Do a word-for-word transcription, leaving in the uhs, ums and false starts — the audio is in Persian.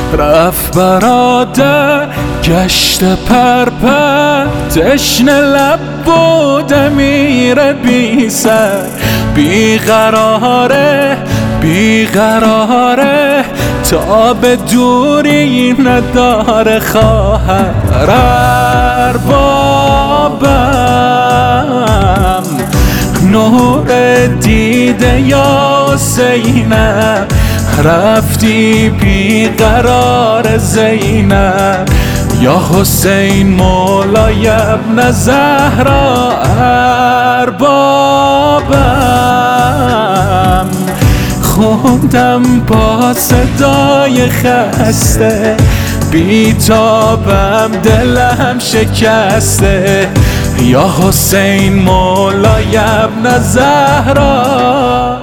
رفت برادر گشت پرپر، تشنه لب بوده میره بی سر، بیقراره بیقراره تا به دوری نداره خواهر. اربابم نور دیده یا حسینم، رفتی بیقرار زینب یا حسین مولای ابن زهرا. اربابم خوندم با صدای خسته، بیتابم دلم شکسته یا حسین مولای ابن زهرا.